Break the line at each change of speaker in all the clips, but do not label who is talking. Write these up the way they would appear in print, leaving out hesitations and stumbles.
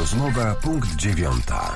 Rozmowa punkt 9.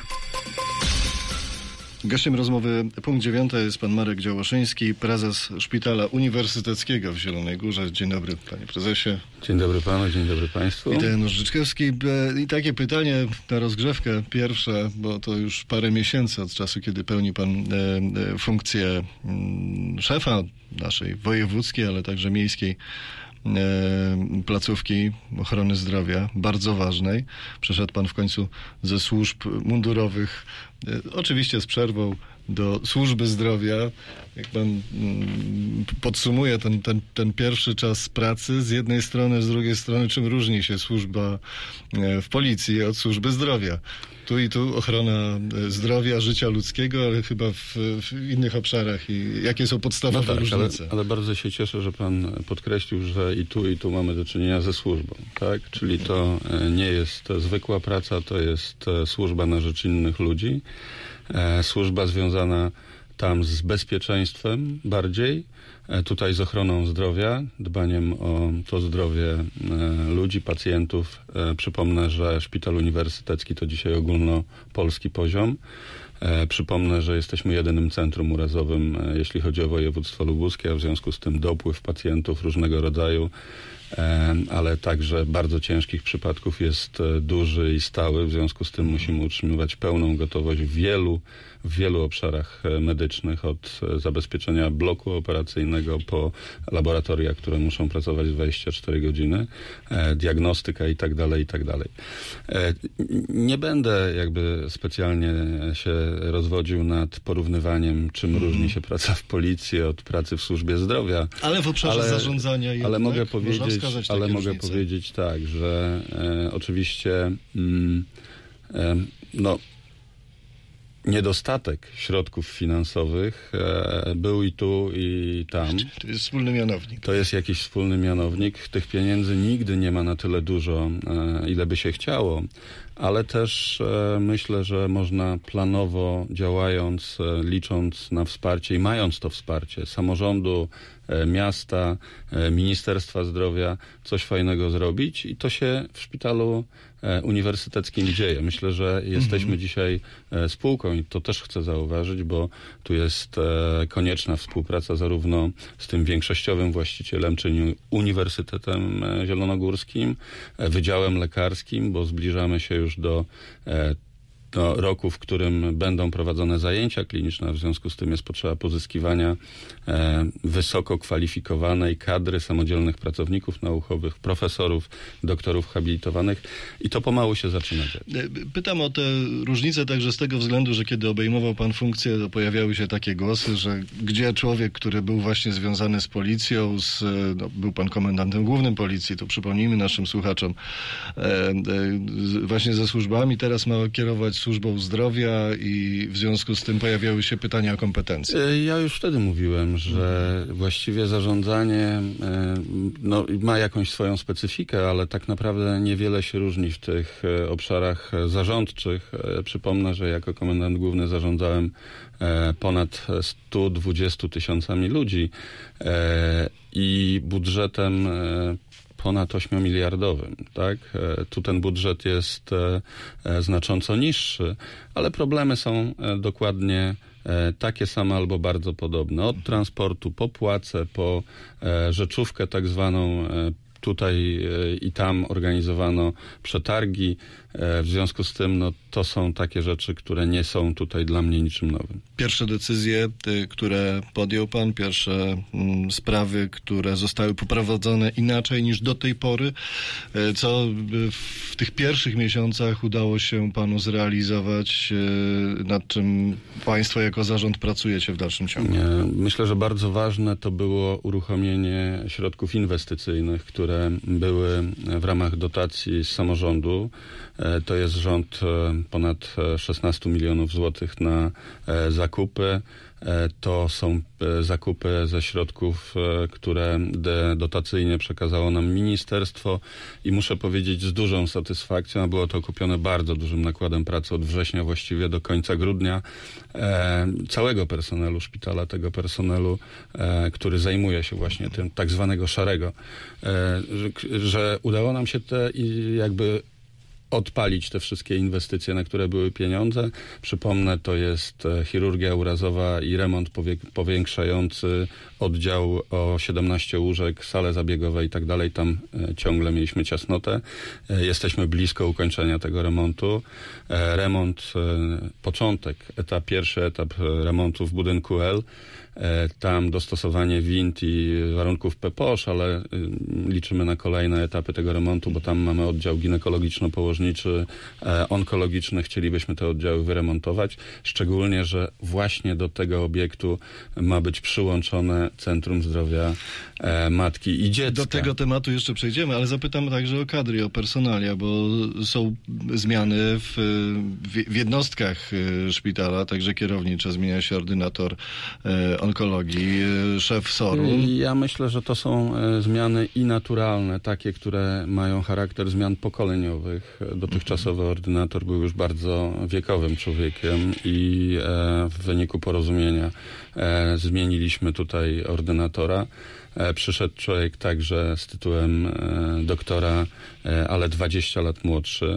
Gościem rozmowy punkt 9 jest pan Marek Działoszyński, prezes Szpitala Uniwersyteckiego w Zielonej Górze. Dzień dobry, panie prezesie.
Dzień dobry panu, dzień dobry państwu.
Witam, Janusz Życzkowski. I takie pytanie na rozgrzewkę pierwsze, bo to już parę miesięcy od czasu, kiedy pełni pan funkcję szefa naszej wojewódzkiej, ale także miejskiej placówki ochrony zdrowia, bardzo ważnej. Przeszedł pan w końcu ze służb mundurowych, oczywiście z przerwą, do służby zdrowia. Jak pan podsumuje ten pierwszy czas pracy, z jednej strony, z drugiej strony, czym różni się służba w policji od służby zdrowia? Tu i tu ochrona zdrowia, życia ludzkiego, ale chyba w innych obszarach. I jakie są podstawowe różnice?
Ale bardzo się cieszę, że pan podkreślił, że i tu mamy do czynienia ze służbą, tak? Czyli to nie jest zwykła praca, to jest służba na rzecz innych ludzi. Służba związana tam z bezpieczeństwem bardziej, tutaj z ochroną zdrowia, dbaniem o to zdrowie ludzi, pacjentów. Przypomnę, że Szpital Uniwersytecki to dzisiaj ogólnopolski poziom. Przypomnę, że jesteśmy jedynym centrum urazowym, jeśli chodzi o województwo lubuskie, a w związku z tym dopływ pacjentów różnego rodzaju, ale także bardzo ciężkich przypadków jest duży i stały. W związku z tym musimy utrzymywać pełną gotowość w wielu obszarach medycznych, od zabezpieczenia bloku operacyjnego po laboratoria, które muszą pracować 24 godziny, diagnostyka i tak dalej, i tak dalej. Nie będę jakby specjalnie się rozwodził nad porównywaniem, czym różni się praca w policji od pracy w służbie zdrowia.
Ale w obszarze zarządzania jednak
ale mogę
różnice.
powiedzieć tak, że oczywiście niedostatek środków finansowych był i tu, i tam.
To jest wspólny mianownik.
To jest jakiś wspólny mianownik. Tych pieniędzy nigdy nie ma na tyle dużo, ile by się chciało, ale też myślę, że można planowo działając, licząc na wsparcie i mając to wsparcie samorządu, miasta, Ministerstwa Zdrowia, coś fajnego zrobić i to się w Szpitalu Uniwersyteckim dzieje. Myślę, że jesteśmy dzisiaj spółką i to też chcę zauważyć, bo tu jest konieczna współpraca zarówno z tym większościowym właścicielem, czyli Uniwersytetem Zielonogórskim, Wydziałem Lekarskim, bo zbliżamy się już do roku, w którym będą prowadzone zajęcia kliniczne, w związku z tym jest potrzeba pozyskiwania wysoko kwalifikowanej kadry samodzielnych pracowników naukowych, profesorów, doktorów habilitowanych i to pomału się zaczyna dziać.
Pytam o te różnice także z tego względu, że kiedy obejmował pan funkcję, to pojawiały się takie głosy, że gdzie człowiek, który był właśnie związany z policją, był pan komendantem głównym policji, to przypomnijmy naszym słuchaczom, właśnie ze służbami, teraz ma kierować służbą zdrowia i w związku z tym pojawiały się pytania o kompetencje.
Ja już wtedy mówiłem, że właściwie zarządzanie ma jakąś swoją specyfikę, ale tak naprawdę niewiele się różni w tych obszarach zarządczych. Przypomnę, że jako komendant główny zarządzałem ponad 120 000 ludzi i budżetem ponad 8-miliardowym, tak? Tu ten budżet jest znacząco niższy, ale problemy są dokładnie takie same albo bardzo podobne. Od transportu po płace, po rzeczówkę tak zwaną. Tutaj i tam organizowano przetargi. W związku z tym to są takie rzeczy, które nie są tutaj dla mnie niczym nowym.
Pierwsze decyzje, które podjął pan, pierwsze sprawy, które zostały poprowadzone inaczej niż do tej pory, co w tych pierwszych miesiącach udało się panu zrealizować, nad czym państwo jako zarząd pracujecie w dalszym ciągu?
Myślę, że bardzo ważne to było uruchomienie środków inwestycyjnych, które były w ramach dotacji z samorządu. To jest rząd ponad 16 milionów złotych na zakupy. To są zakupy ze środków, które dotacyjnie przekazało nam ministerstwo i muszę powiedzieć z dużą satysfakcją, a było to kupione bardzo dużym nakładem pracy od września właściwie do końca grudnia, całego personelu szpitala, tego personelu, który zajmuje się właśnie tym tak zwanego szarego, że udało nam się te jakby odpalić te wszystkie inwestycje, na które były pieniądze. Przypomnę, to jest chirurgia urazowa i remont powiększający oddział o 17 łóżek, salę zabiegową i tak dalej. Tam ciągle mieliśmy ciasnotę. Jesteśmy blisko ukończenia tego remontu. Remont, pierwszy etap remontu w budynku L. Tam dostosowanie wind i warunków PPOŚ, ale liczymy na kolejne etapy tego remontu, bo tam mamy oddział ginekologiczno-położniczy, onkologiczny. Chcielibyśmy te oddziały wyremontować, szczególnie, że właśnie do tego obiektu ma być przyłączone Centrum Zdrowia Matki i Dziecka.
Do tego tematu jeszcze przejdziemy, ale zapytam także o kadry, o personalia, bo są zmiany w jednostkach szpitala, także kierownicza, zmienia się ordynator onkologii, szef SOR-u.
Ja myślę, że to są zmiany i naturalne, takie, które mają charakter zmian pokoleniowych. Dotychczasowy ordynator był już bardzo wiekowym człowiekiem i w wyniku porozumienia zmieniliśmy tutaj ordynatora. Przyszedł człowiek także z tytułem doktora, ale 20 lat młodszy.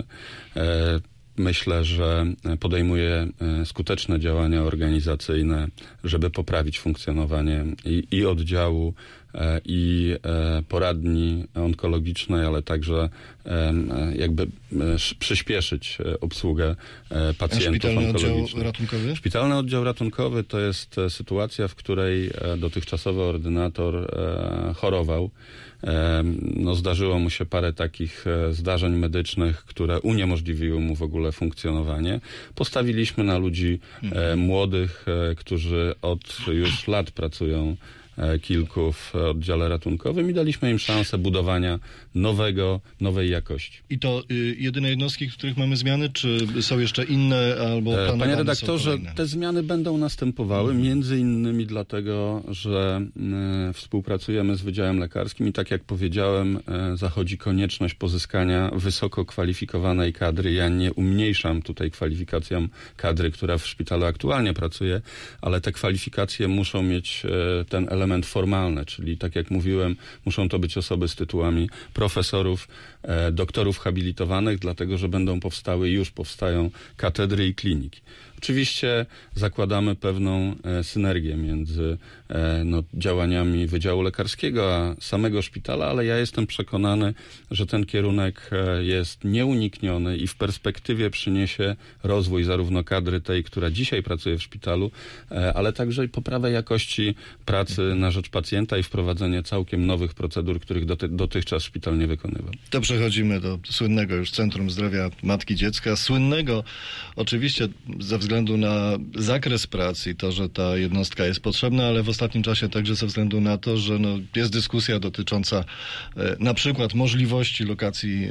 Myślę, że podejmuje skuteczne działania organizacyjne, żeby poprawić funkcjonowanie i oddziału, i poradni onkologicznej, ale także jakby przyspieszyć obsługę pacjentów
szpitalny
onkologicznych.
Oddział ratunkowy?
Szpitalny oddział ratunkowy to jest sytuacja, w której dotychczasowy ordynator chorował. Zdarzyło mu się parę takich zdarzeń medycznych, które uniemożliwiły mu w ogóle funkcjonowanie. Postawiliśmy na ludzi młodych, którzy od już lat pracują kilku w oddziale ratunkowym i daliśmy im szansę budowania nowej jakości.
I to jedyne jednostki, w których mamy zmiany, czy są jeszcze inne albo planowane?
Panie redaktorze, te zmiany będą następowały, między innymi dlatego, że współpracujemy z Wydziałem Lekarskim i tak jak powiedziałem, zachodzi konieczność pozyskania wysoko kwalifikowanej kadry. Ja nie umniejszam tutaj kwalifikacjom kadry, która w szpitalu aktualnie pracuje, ale te kwalifikacje muszą mieć ten element formalny, czyli tak jak mówiłem, muszą to być osoby z tytułami profesorów, doktorów habilitowanych, dlatego że już powstają katedry i kliniki. Oczywiście zakładamy pewną synergię między działaniami Wydziału Lekarskiego a samego szpitala, ale ja jestem przekonany, że ten kierunek jest nieunikniony i w perspektywie przyniesie rozwój zarówno kadry tej, która dzisiaj pracuje w szpitalu, ale także i poprawę jakości pracy na rzecz pacjenta i wprowadzenie całkiem nowych procedur, których dotychczas szpital nie wykonywał.
To przechodzimy do słynnego już Centrum Zdrowia Matki i Dziecka. Słynnego oczywiście ze względu na zakres pracy i to, że ta jednostka jest potrzebna, ale w ostatnim czasie także ze względu na to, że jest dyskusja dotycząca na przykład możliwości lokacji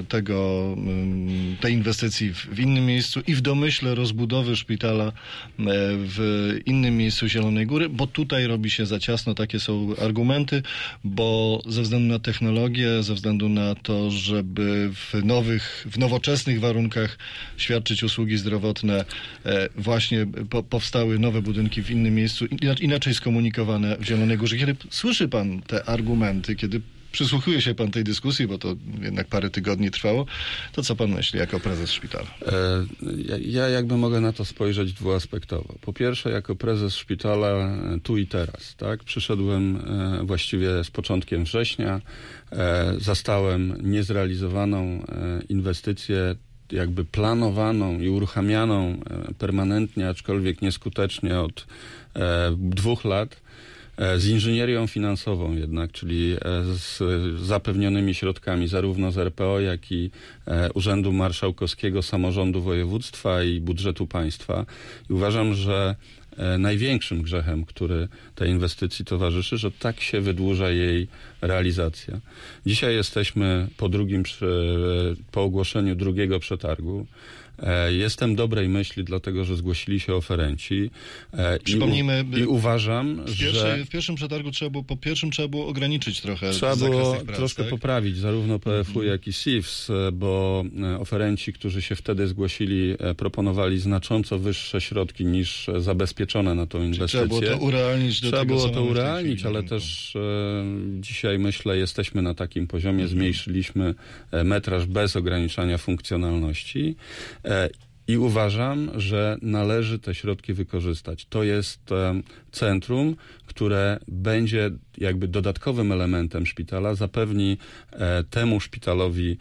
tej inwestycji w innym miejscu i w domyśle rozbudowy szpitala w innym miejscu Zielonej Góry, bo tutaj robi się za ciasno, takie są argumenty, bo ze względu na technologię, ze względu na to, żeby w nowoczesnych warunkach świadczyć usługi zdrowotne, właśnie powstały nowe budynki w innym miejscu, inaczej skomunikowane w Zielonej Górze. Kiedy słyszy pan te argumenty, kiedy przysłuchuje się pan tej dyskusji, bo to jednak parę tygodni trwało, to co pan myśli jako prezes szpitala?
Ja jakby mogę na to spojrzeć dwuaspektowo. Po pierwsze, jako prezes szpitala tu i teraz, tak? Przyszedłem właściwie z początkiem września, zastałem niezrealizowaną inwestycję, jakby planowaną i uruchamianą permanentnie, aczkolwiek nieskutecznie od 2 lat, z inżynierią finansową jednak, czyli z zapewnionymi środkami zarówno z RPO, jak i Urzędu Marszałkowskiego, Samorządu Województwa i budżetu państwa. I uważam, że największym grzechem, który tej inwestycji towarzyszy, że tak się wydłuża jej realizacja. Dzisiaj jesteśmy po ogłoszeniu drugiego przetargu. Jestem dobrej myśli, dlatego że zgłosili się oferenci.
Przypomnijmy,
I uważam, że...
W pierwszym przetargu trzeba było ograniczyć trochę
Trzeba
zakres
było
tych prac,
troszkę
tak?
poprawić zarówno PFU, jak i SIWS, bo oferenci, którzy się wtedy zgłosili, proponowali znacząco wyższe środki niż zabezpieczone na tą inwestycję.
Trzeba było to urealnić do
Trzeba
tego,
było
co
to
mamy w tej
urealnić,
chwili na
ale
rynku.
też dzisiaj, myślę, jesteśmy na takim poziomie, zmniejszyliśmy metraż bez ograniczania funkcjonalności. I uważam, że należy te środki wykorzystać. To jest centrum, które będzie jakby dodatkowym elementem szpitala, zapewni temu szpitalowi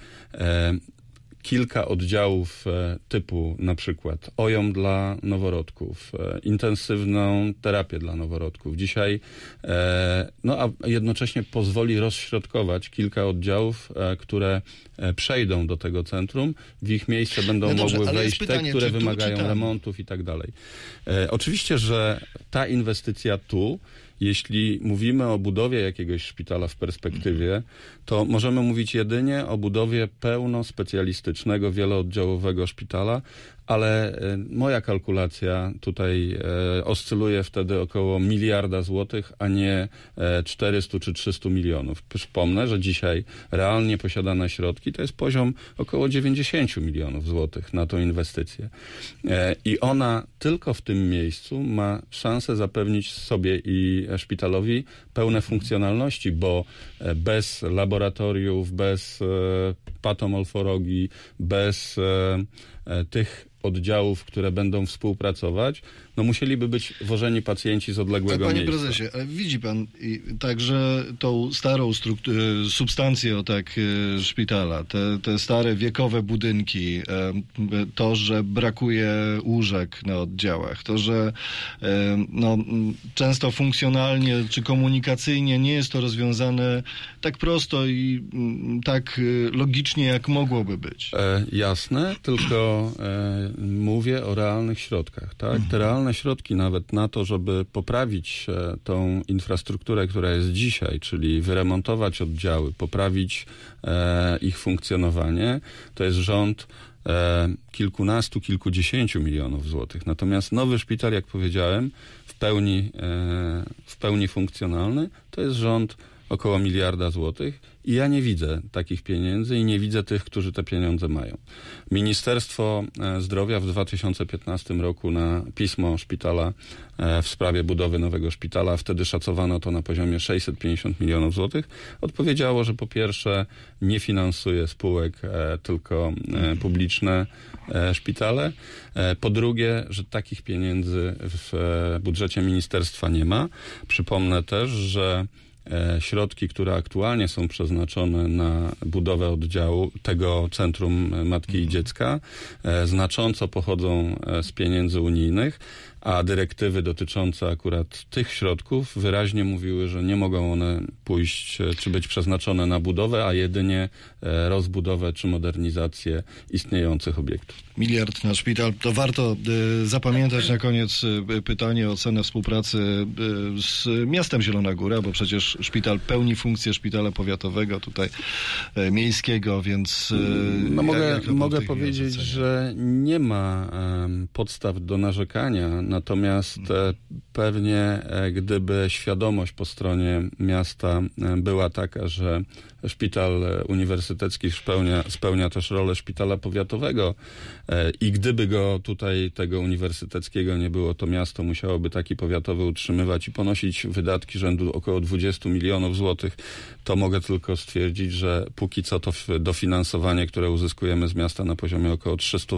kilka oddziałów typu na przykład OJOM dla noworodków, intensywną terapię dla noworodków. Dzisiaj, a jednocześnie pozwoli rozśrodkować kilka oddziałów, które przejdą do tego centrum. W ich miejsce będą mogły wejść pytanie, te, które wymagają remontów i tak dalej. Oczywiście, że ta inwestycja jeśli mówimy o budowie jakiegoś szpitala w perspektywie, to możemy mówić jedynie o budowie pełnospecjalistycznego, wielooddziałowego szpitala, ale moja kalkulacja tutaj oscyluje wtedy około 1 miliarda złotych, a nie 400 czy 300 milionów. Przypomnę, że dzisiaj realnie posiadane środki to jest poziom około 90 milionów złotych na tą inwestycję. I ona tylko w tym miejscu ma szansę zapewnić sobie i szpitalowi pełne funkcjonalności, bo bez laboratoriów, bez patomorfologii, bez tych oddziałów, które będą współpracować, musieliby być wożeni pacjenci z odległego
miejsca.
miejsca.
Panie prezesie, ale widzi pan także tą starą substancję szpitala, te stare wiekowe budynki, to, że brakuje łóżek na oddziałach, to, że często funkcjonalnie czy komunikacyjnie nie jest to rozwiązane tak prosto i tak logicznie, jak mogłoby być.
Jasne, tylko mówię o realnych środkach, tak? Te realne środki nawet na to, żeby poprawić tą infrastrukturę, która jest dzisiaj, czyli wyremontować oddziały, poprawić ich funkcjonowanie, to jest rząd kilkunastu, kilkudziesięciu milionów złotych. Natomiast nowy szpital, jak powiedziałem, w pełni funkcjonalny, to jest rząd około 1 miliarda złotych i ja nie widzę takich pieniędzy i nie widzę tych, którzy te pieniądze mają. Ministerstwo Zdrowia w 2015 roku na pismo szpitala w sprawie budowy nowego szpitala, wtedy szacowano to na poziomie 650 milionów złotych, odpowiedziało, że po pierwsze nie finansuje spółek, tylko publiczne szpitale. Po drugie, że takich pieniędzy w budżecie ministerstwa nie ma. Przypomnę też, że środki, które aktualnie są przeznaczone na budowę oddziału tego Centrum Matki i Dziecka, znacząco pochodzą z pieniędzy unijnych, a dyrektywy dotyczące akurat tych środków wyraźnie mówiły, że nie mogą one pójść czy być przeznaczone na budowę, a jedynie rozbudowę czy modernizację istniejących obiektów.
1 miliard na szpital. To warto zapamiętać na koniec pytanie o cenę współpracy z miastem Zielona Góra, bo przecież szpital pełni funkcję szpitala powiatowego, tutaj miejskiego, więc...
Mogę powiedzieć, że nie ma podstaw do narzekania, natomiast pewnie gdyby świadomość po stronie miasta była taka, że szpital uniwersytecki spełnia też rolę szpitala powiatowego i gdyby tego uniwersyteckiego nie było, to miasto musiałoby taki powiatowy utrzymywać i ponosić wydatki rzędu około 20 milionów złotych, to mogę tylko stwierdzić, że póki co to dofinansowanie, które uzyskujemy z miasta na poziomie około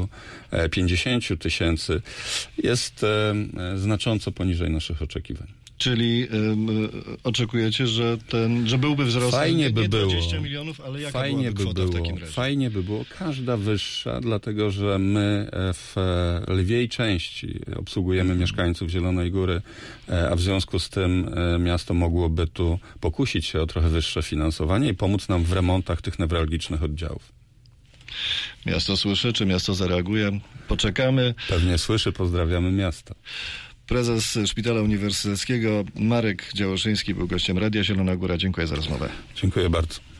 350 tysięcy jest znacząco poniżej naszych oczekiwań.
Czyli oczekujecie, że byłby wzrost
fajnie by
nie 20
było.
milionów, ale jaka byłaby kwota w takim razie?
Fajnie by było, każda wyższa, dlatego że my w lwiej części obsługujemy mieszkańców Zielonej Góry, a w związku z tym miasto mogłoby tu pokusić się o trochę wyższe finansowanie i pomóc nam w remontach tych newralgicznych oddziałów.
Miasto słyszy, czy miasto zareaguje? Poczekamy.
Pewnie słyszy, pozdrawiamy miasto.
Prezes Szpitala Uniwersyteckiego Marek Działoszyński był gościem Radia Zielona Góra. Dziękuję za rozmowę.
Dziękuję bardzo.